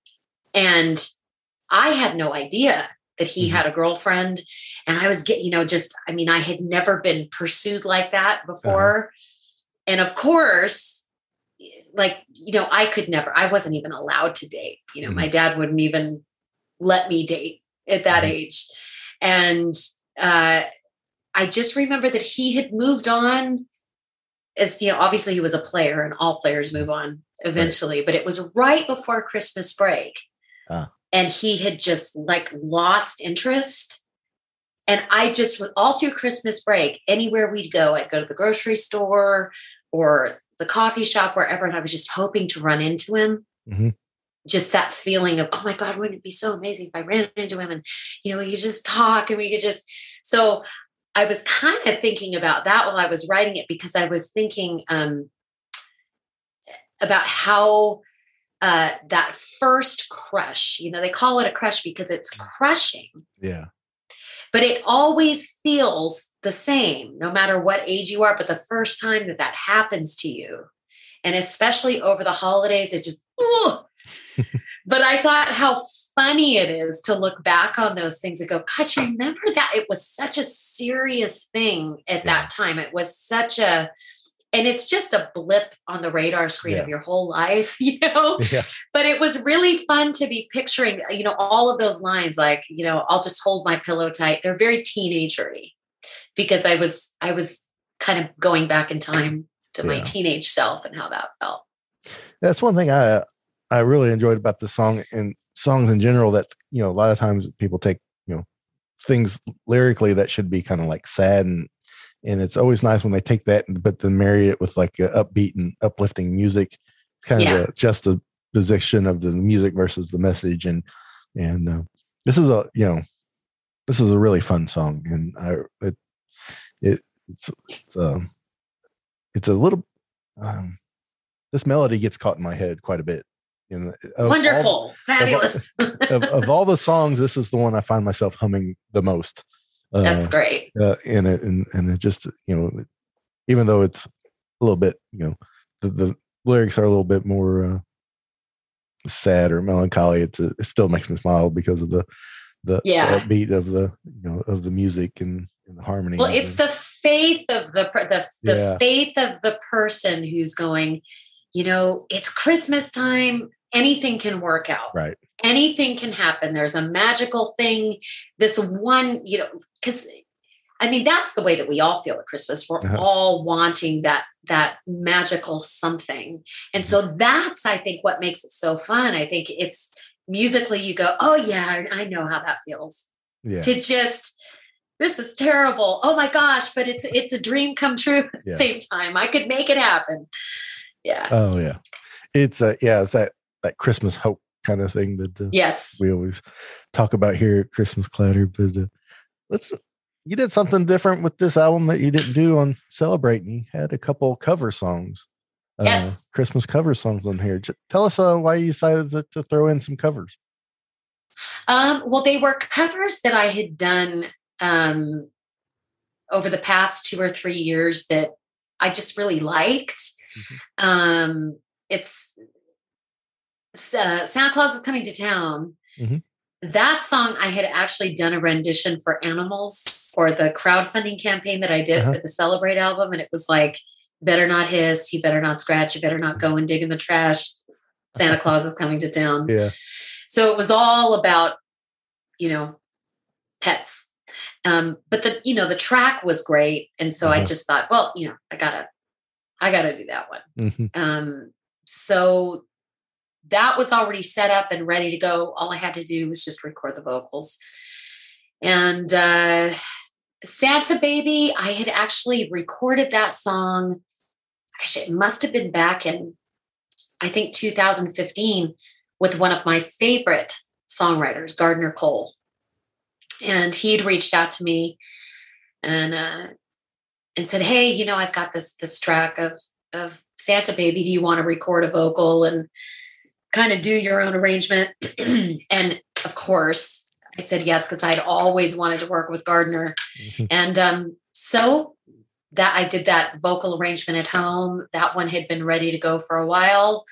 And I had no idea that he Mhm. had a girlfriend. And I was getting, you know, just, I mean, I had never been pursued like that before. And of course, like, you know, I could never, I wasn't even allowed to date. You know, Mhm. my dad wouldn't even let me date at that Mhm. age. And uh, I just remember that he had moved on. As you know, obviously he was a player and all players move on eventually, but it was right before Christmas break. Ah. And he had just like lost interest. And I just, all through Christmas break, anywhere we'd go, I'd go to the grocery store or the coffee shop, wherever. And I was just hoping to run into him. Mhm. Just that feeling of, oh my God, wouldn't it be so amazing if I ran into him and, you know, we could just talk and we could just, so I was kind of thinking about that while I was writing it, because I was thinking um, about how uh, that first crush. You know, they call it a crush because it's crushing. Yeah. But it always feels the same, no matter what age you are. But the first time that that happens to you, and especially over the holidays, it just, but I thought how funny it is to look back on those things and go, gosh, remember that? It was such a serious thing at Yeah. that time. It was such a, and it's just a blip on the radar screen Yeah. of your whole life, you know? Yeah. But it was really fun to be picturing, you know, all of those lines, like, you know, I'll just hold my pillow tight. They're very teenagery because I was, I was kind of going back in time to my Yeah. teenage self and how that felt. That's one thing I I really enjoyed about the song and songs in general, that, you know, a lot of times people take, you know, things lyrically that should be kind of like sad, and and it's always nice when they take that but then marry it with like a upbeat and uplifting music. It's kind Yeah. of a juxtaposition of the music versus the message, and and uh, this is a, you know, this is a really fun song, and I it it it's it's, um, it's a little um, this melody gets caught in my head quite a bit. In, of Wonderful. all, Fabulous. of, of all the songs, this is the one I find myself humming the most. Uh, That's great. uh, in it, and and it just, you know, even though it's a little bit, you know, the, the lyrics are a little bit more uh, sad or melancholy, it's a, it still makes me smile because of the the, Yeah. the beat of the, you know, of the music and, and the harmony. Well, it's the faith of the per- the the Yeah. faith of the person who's going, you know, it's Christmas time. Anything can work out. right. Anything can happen. There's a magical thing. This one, you know, because I mean, that's the way that we all feel at Christmas. We're Uh-huh. all wanting that that magical something. And so that's, I think, what makes it so fun. I think it's musically, you go, oh yeah, I know how that feels. Yeah. To just, this is terrible. Oh my gosh, but it's it's a dream come true at the Yeah. same time. I could make it happen. Yeah. Oh yeah. It's uh, yeah, it's that that Christmas hope kind of thing that uh, Yes. we always talk about here at Christmas Clatter. But uh, let's, you did something different with this album that you didn't do on Celebrate. You had a couple cover songs, uh, Yes. Christmas cover songs on here. J- Tell us uh, why you decided to, to throw in some covers. Um, well, they were covers that I had done um, over the past two or three years that I just really liked. Mhm. Um, it's uh, Santa Claus is Coming to Town. Mhm. That song, I had actually done a rendition for Animals for the crowdfunding campaign that I did Uh-huh. for the Celebrate album. And it was like, better not hiss, you better not scratch, you better not go and dig in the trash. Santa Claus is coming to town. Yeah. So it was all about, you know, pets. Um, but the, you know, the track was great. And so I Uh-huh. just thought, well, you know, I gotta, I gotta do that one. Mhm. Um, so that was already set up and ready to go. All I had to do was just record the vocals. And uh, Santa Baby, I had actually recorded that song. Gosh, it must have been back in, I think, two thousand fifteen with one of my favorite songwriters, Gardner Cole. And he'd reached out to me and uh, and said, hey, you know, I've got this this track of of Santa Baby. Do you want to record a vocal and kind of do your own arrangement? And of course, I said yes, because I'd always wanted to work with Gardner. Mhm. And um, so that I did that vocal arrangement at home. That one had been ready to go for a while.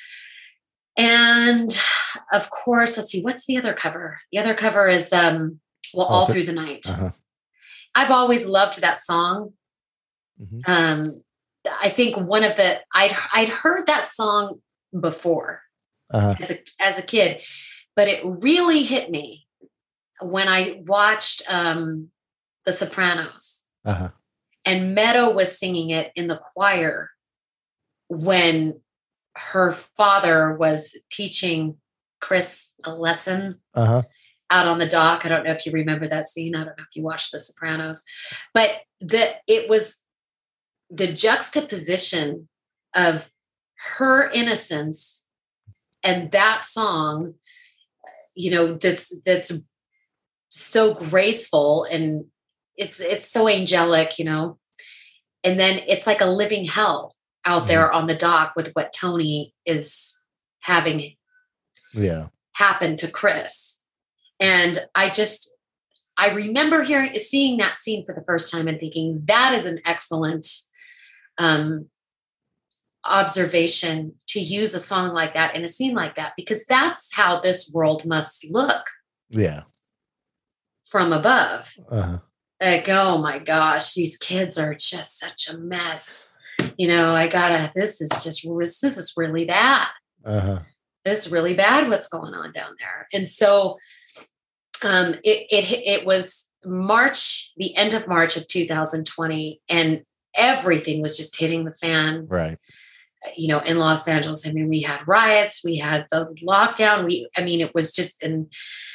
And of course, let's see, what's the other cover? The other cover is um, well, All All Through the Night. Uh-huh. I've always loved that song. Mhm. Um, I think one of the I'd I'd heard that song before Uh-huh. as a as a kid, but it really hit me when I watched um, The Sopranos, Uh-huh. and Meadow was singing it in the choir when her father was teaching Chris a lesson Uh-huh. out on the dock. I don't know if you remember that scene. I don't know if you watched The Sopranos, but the it was the juxtaposition of her innocence and that song, you know, that's that's so graceful and it's it's so angelic, you know. And then it's like a living hell out Mhm. there on the dock with what Tony is having Yeah. happened to Chris. And I just, I remember hearing, seeing that scene for the first time and thinking that is an excellent um, observation to use a song like that in a scene like that, because that's how this world must look. Yeah. From above. Uh-huh. Like, oh my gosh, these kids are just such a mess. You know, I gotta, this is just, this is really bad. Uh-huh. It's really bad what's going on down there. And so um, it, it, it was March, the end of March of two thousand twenty, and everything was just hitting the fan. Right. You know, in Los Angeles, I mean, we had riots, we had the lockdown. We, I mean, it was just, and,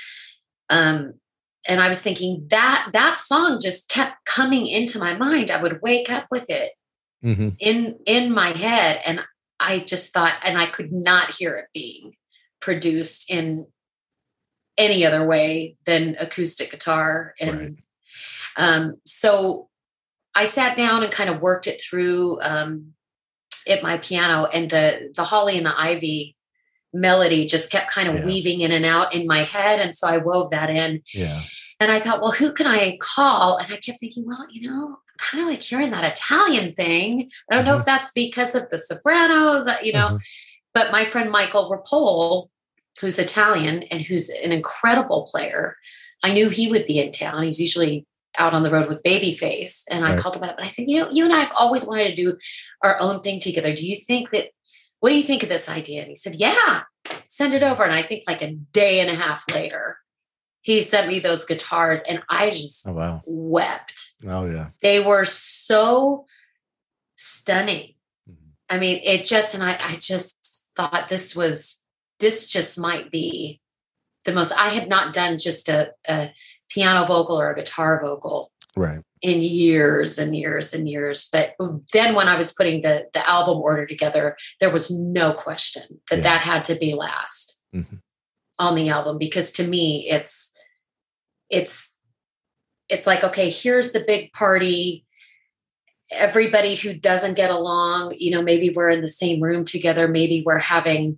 um, and I was thinking that that song just kept coming into my mind. I would wake up with it mm-hmm. in, in my head. And I just thought, and I could not hear it being produced in any other way than acoustic guitar. And, right. um, so I sat down and kind of worked it through, um, at my piano, and the, the Holly and the Ivy melody just kept kind of yeah. weaving in and out in my head. And so I wove that in. Yeah. And I thought, well, who can I call? And I kept thinking, well, you know, I'm kind of like hearing that Italian thing. I don't mm-hmm. know if that's because of the Sopranos, you know, mm-hmm. but my friend Michael Rapole, who's Italian and who's an incredible player, I knew he would be in town. He's usually out on the road with Babyface. And I right. called him up and I said, you know, you and I have always wanted to do our own thing together. Do you think that, what do you think of this idea? And he said, yeah, send it over. And I think like a day and a half later, he sent me those guitars and I just oh, wow. wept. Oh yeah. They were so stunning. Mm-hmm. I mean, it just, and I, I just thought this was, this just might be the most, I had not done just a, a piano vocal or a guitar vocal. Right. In years and years and years. But then when I was putting the, the album order together, there was no question that yeah. that had to be last mm-hmm. on the album, because to me, it's, it's, it's like, okay, here's the big party. Everybody who doesn't get along, you know, maybe we're in the same room together. Maybe we're having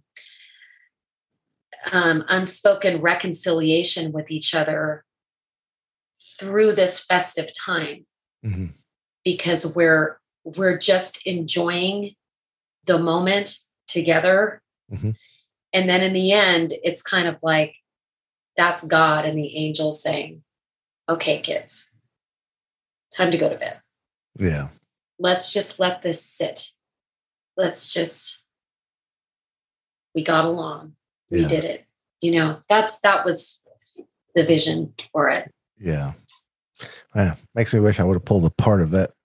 um, unspoken reconciliation with each other through this festive time, mm-hmm. because we're, we're just enjoying the moment together. Mm-hmm. And then in the end, it's kind of like, that's God and the angels saying, okay, kids, time to go to bed. Yeah. Let's just let this sit. Let's just, we got along. We yeah. did it. You know, that's, that was the vision for it. Yeah. Yeah. Makes me wish I would have pulled a part of that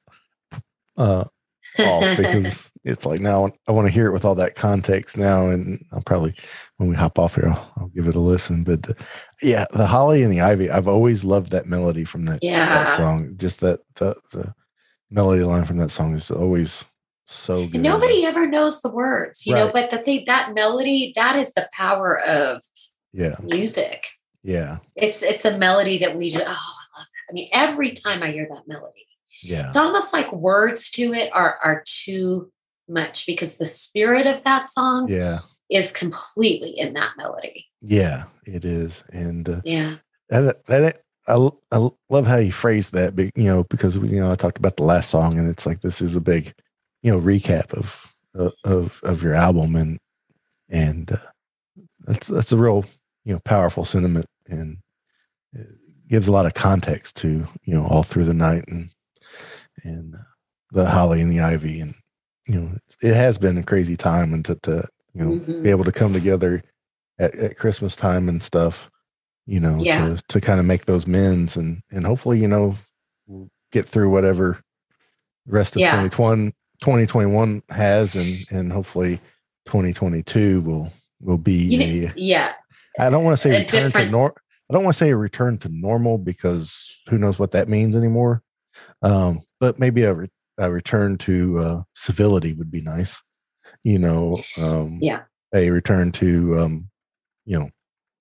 uh, off, because it's like, now I want to hear it with all that context now. And I'll probably, when we hop off here, I'll, I'll give it a listen. But uh, yeah, the Holly and the Ivy, I've always loved that melody from that, yeah. that song. Just that, the, the melody line from that song is always so good. And nobody ever knows the words, you right. know, but the thing, that melody, that is the power of yeah. music. Yeah. It's, it's a melody that we just, oh, I love that. I mean, every time I hear that melody, yeah, it's almost like words to it are, are too much, because the spirit of that song yeah. is completely in that melody. Yeah, it is. And uh, yeah, that, that, I, I love how you phrased that, you know, because, you know, I talked about the last song, and it's like, this is a big, you know, recap of, of, of your album. And, and uh, that's, that's a real, you know, powerful sentiment, and it gives a lot of context to, you know, All Through the Night and, and the Holly and the Ivy. And, you know, it has been a crazy time, and to, to you know, mm-hmm. be able to come together at, at Christmas time and stuff, you know, yeah. to, to kind of make those mends, and, and hopefully, you know, we'll get through whatever the rest of yeah. twenty twenty, twenty twenty-one has, and, and hopefully twenty twenty-two will, will be, you know, a, yeah. I don't want to say a return different... to nor. I don't want to say a return to normal, because who knows what that means anymore. Um, but maybe a, re- a return to uh, civility would be nice. You know, um, yeah. a return to, um, you know,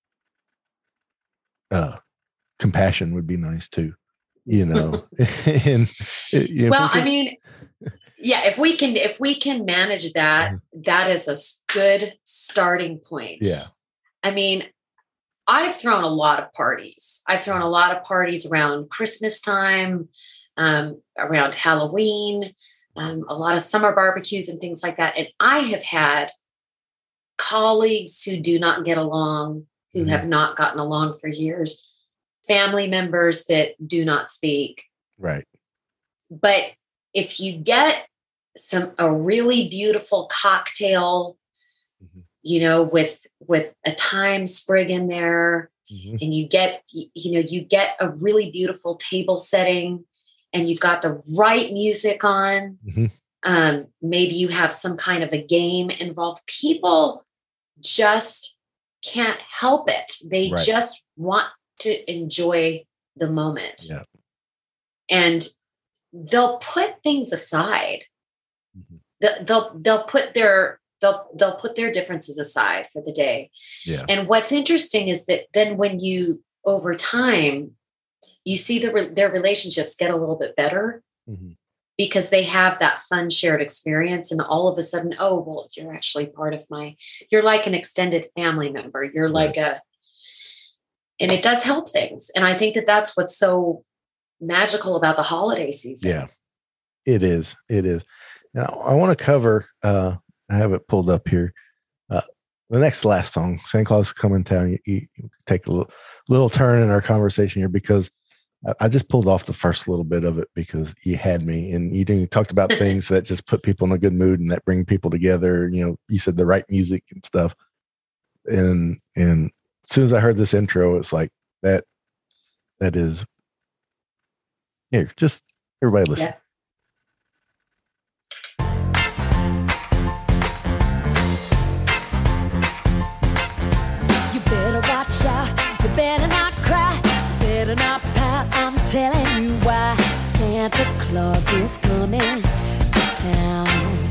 uh, compassion would be nice too. You know, and you know, well, can, I mean, Yeah, if we can, if we can manage that, mm-hmm. that is a good starting point. Yeah. I mean, I've thrown a lot of parties. I've thrown a lot of parties around Christmas time, um, around Halloween, um, a lot of summer barbecues and things like that. And I have had colleagues who do not get along, who mm-hmm. have not gotten along for years, family members that do not speak. Right. But if you get some, a really beautiful cocktail, mm-hmm. you know, with, with a thyme sprig in there, mm-hmm. and you get, you know, you get a really beautiful table setting, and you've got the right music on, mm-hmm. um, maybe you have some kind of a game involved. People just can't help it. They right. just want to enjoy the moment. Yeah. And they'll put things aside. Mm-hmm. The, they'll, they'll put their, they'll, they'll put their differences aside for the day. Yeah. And what's interesting is that then when you, over time, you see the, their relationships get a little bit better, mm-hmm. because they have that fun shared experience. And all of a sudden, oh, well, you're actually part of my, you're like an extended family member. You're right. like a, and it does help things. And I think that that's what's so magical about the holiday season. Yeah, it is. It is. Now I want to cover, uh, I have it pulled up here. Uh, the next last song, Santa Claus is Coming to Town. You, you, you take a little, little turn in our conversation here, because I just pulled off the first little bit of it because you had me, and you, you talked about things that just put people in a good mood and that bring people together. You know, you said the right music and stuff. And, and as soon as I heard this intro, it's like that, that is here. Just everybody listen. Yeah. You better watch out. You better not cry. You better not pout. I'm telling you why. Santa Claus is coming to town.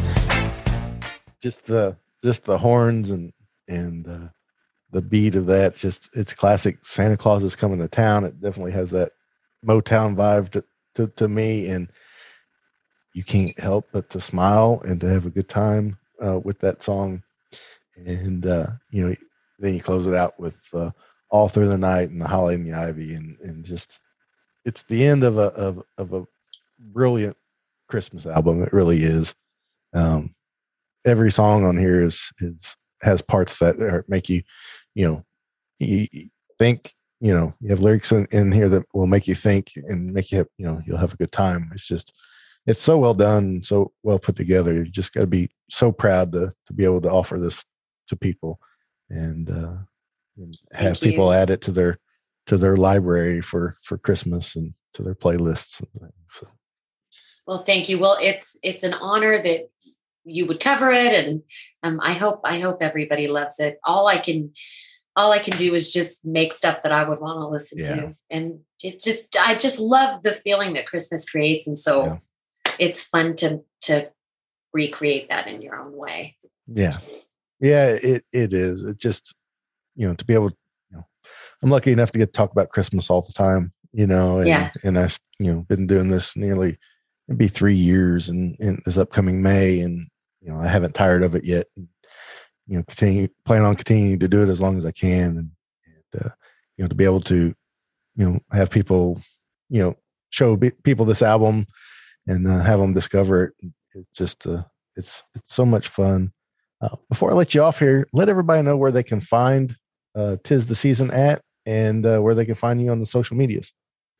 Just the just the horns and and uh, the beat of that. Just it's classic. Santa Claus is coming to town. It definitely has that Motown vibe to, to to me, and you can't help but to smile and to have a good time uh, with that song. And uh, you know, then you close it out with uh, All Through the Night and the Holly and the Ivy, and and just it's the end of a of of a brilliant Christmas album. It really is. Um, every song on here is is has parts that are, make you, you know, you think. You know, you have lyrics in, in here that will make you think and make you have, you know, you'll have a good time. It's just, it's so well done, so well put together. You just got to be so proud to to be able to offer this to people, and, uh, and have you. people add it to their to their library for for Christmas and to their playlists and things. So. Well, thank you. Well, it's it's an honor that you would cover it, and um, I hope I hope everybody loves it. All I can all I can do is just make stuff that I would want to listen yeah. to, and it just I just love the feeling that Christmas creates, and so yeah. it's fun to to recreate that in your own way. Yeah, yeah, it it is. It just, you know, to be able to, you know, I'm lucky enough to get to talk about Christmas all the time, you know, and, yeah. and I've, you know, been doing this nearly maybe three years in, in this upcoming May, and, you know, I haven't tired of it yet. And, you know, continue, plan on continuing to do it as long as I can. And, and uh, you know, to be able to, you know, have people, you know, show be- people this album and uh, have them discover it. It's just, uh, it's, it's so much fun. Uh, before I let you off here, let everybody know where they can find uh, Tis the Season at, and uh, where they can find you on the social medias.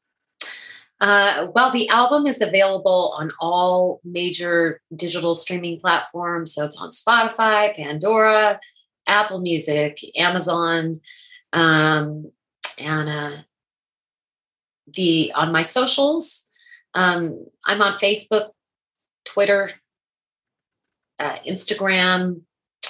Uh, well, the album is available on all major digital streaming platforms. So it's on Spotify, Pandora, Apple Music, Amazon, um, and uh, the on my socials. Um, I'm on Facebook, Twitter, uh, Instagram,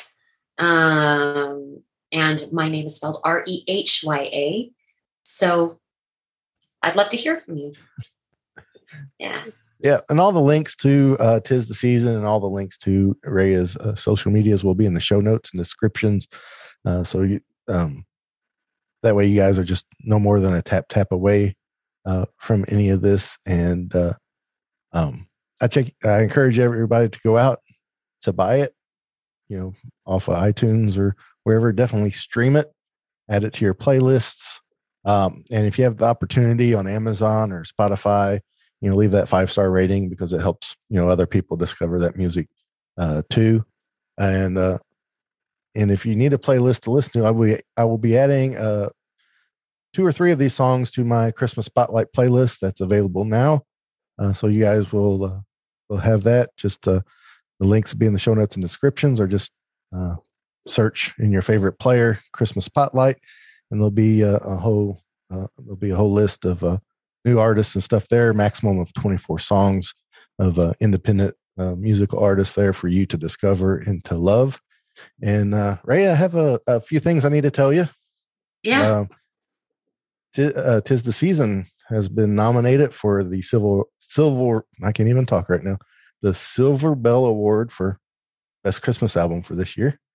um, and my name is spelled R E H Y A. So I'd love to hear from you. Yeah. Yeah. And all the links to uh, Tis the Season and all the links to Rhea's uh, social medias will be in the show notes and descriptions. Uh, so you, um, that way you guys are just no more than a tap, tap away uh, from any of this. And uh, um, I check. I encourage everybody to go out to buy it. You know, off of iTunes or wherever. Definitely stream it. Add it to your playlists. Um, and if you have the opportunity on Amazon or Spotify, you know, leave that five star rating because it helps you know other people discover that music uh, too. And uh, and if you need a playlist to listen to, I will I will be adding uh, two or three of these songs to my Christmas Spotlight playlist that's available now. Uh, so you guys will uh, will have that. Just uh, the links will be in the show notes and descriptions, or just uh, search in your favorite player Christmas Spotlight, and there'll be a, a whole uh, there'll be a whole list of uh, new artists and stuff there. Maximum of twenty-four songs of uh, independent uh, musical artists there for you to discover and to love. And uh, Ray, I have a, a few things I need to tell you. Yeah. Um, t- uh, Tis the Season has been nominated for the Silver Silver. I can't even talk right now. The Silver Bell Award for Best Christmas Album for this year.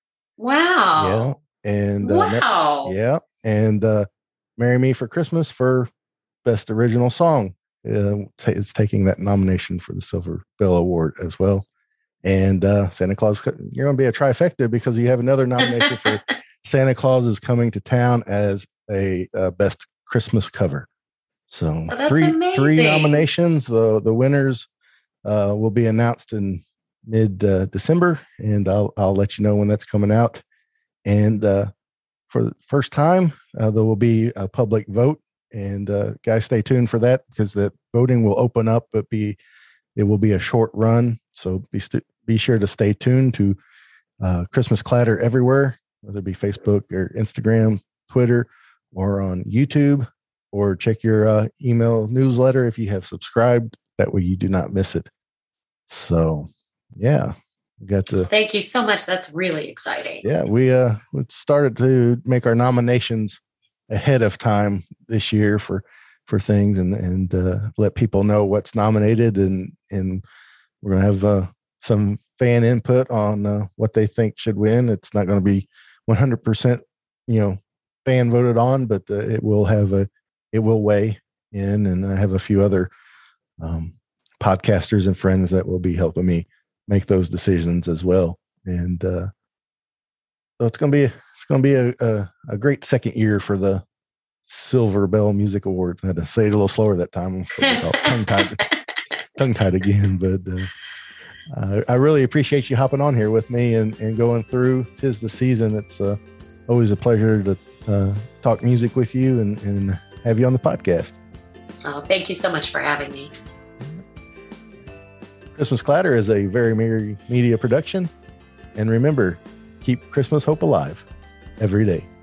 Wow. Yeah, and uh, wow. yeah, and uh, "Marry Me for Christmas" for Best Original Song. Uh, it's taking that nomination for the Silver Bell Award as well. And uh, Santa Claus, you're going to be a trifecta because you have another nomination for Santa Claus is Coming to Town as a uh, Best Christmas Cover. So oh, three amazing. three nominations. The the winners uh, will be announced in mid uh, December, and I'll I'll let you know when that's coming out. And uh, for the first time, uh, there will be a public vote. And uh, guys, stay tuned for that because the voting will open up, but be it will be a short run. So be st- be sure to stay tuned to uh, Christmas Clatter everywhere, whether it be Facebook or Instagram, Twitter, or on YouTube, or check your uh, email newsletter if you have subscribed. That way you do not miss it. So, yeah, we got to. Thank you so much. That's really exciting. Yeah, we uh we started to make our nominations ahead of time this year for for things and and uh, let people know what's nominated, and and we're gonna have uh, some fan input on uh, what they think should win. It's not going to be one hundred percent you know fan voted on, but uh, it will have a it will weigh in, and I have a few other um, podcasters and friends that will be helping me make those decisions as well. And uh, so it's going to be it's going to be a, a a great second year for the Silver Bell Music Awards. I had to say it a little slower that time. tongue tied, tongue tied again. But uh, uh, I really appreciate you hopping on here with me and, and going through Tis the Season. It's uh, always a pleasure to uh, talk music with you and, and have you on the podcast. Oh, thank you so much for having me. Christmas Clatter is a Very Merry Media production. And remember, keep Christmas hope alive every day.